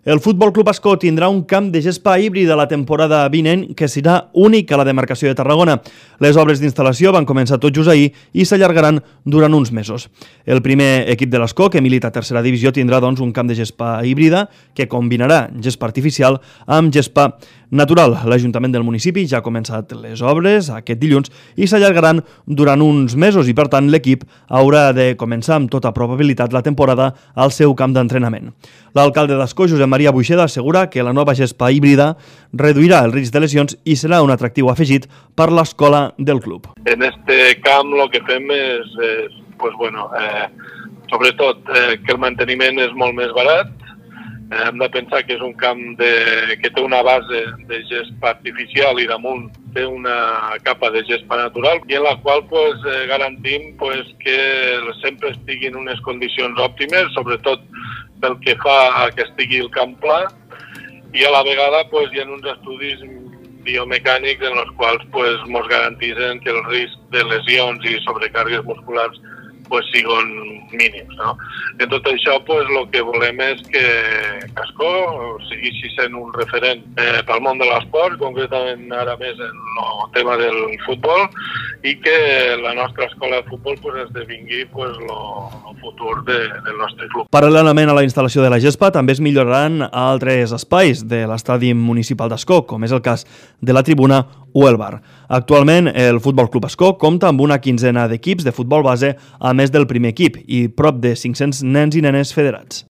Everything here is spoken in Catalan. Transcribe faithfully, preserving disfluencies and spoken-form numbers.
El Futbol Club Ascó tindrà un camp de gespa híbrida la temporada vinent que serà únic a la demarcació de Tarragona. Les obres d'instal·lació van començar tot just ahir i s'allargaran durant uns mesos. El primer equip de l'Ascó, que milita a tercera divisió, tindrà doncs un camp de gespa híbrida que combinarà gespa artificial amb gespa natural. L'Ajuntament del municipi ja ha començat les obres aquest dilluns i s'allargaran durant uns mesos i, per tant, l'equip haurà de començar amb tota probabilitat la temporada al seu camp d'entrenament. L'alcalde d'Ascó, Josep Maria Buixeda, assegura que la nova gespa híbrida reduirà el risc de lesions i serà un atractiu afegit per l'escola del club. En este camp lo que fem és, és pues bueno, eh, sobretot eh, que el manteniment és molt més barat. Eh, hem de pensar que és un camp de, que té una base de gespa artificial i damunt té una capa de gespa natural i en la qual pues, eh, garantim pues, que sempre estigui en unes condicions òptimes, sobretot pel que fa a que estigui el camp pla, i a la vegada pues, hi ha uns estudis biomecànics en els quals pues, mos garanteixen que el risc de lesions i sobrecàrregues musculars pues, siguin mínims. No? En tot això, pues, el que volem és que Ascó segueixi sent un referent eh, pel món de l'esport, concretament ara més en el tema del futbol, i que la nostra escola de futbol pues, esdevingui pues, el futur de, del nostre club. Paral·lelament a la instal·lació de la gespa, també es milloraran altres espais de l'estadi municipal d'Ascó, com és el cas de la tribuna o el bar. Actualment, el Futbol Club Ascó compta amb una quinzena d'equips de futbol base a més del primer equip i prop de cinc-cents nens i nenes federats.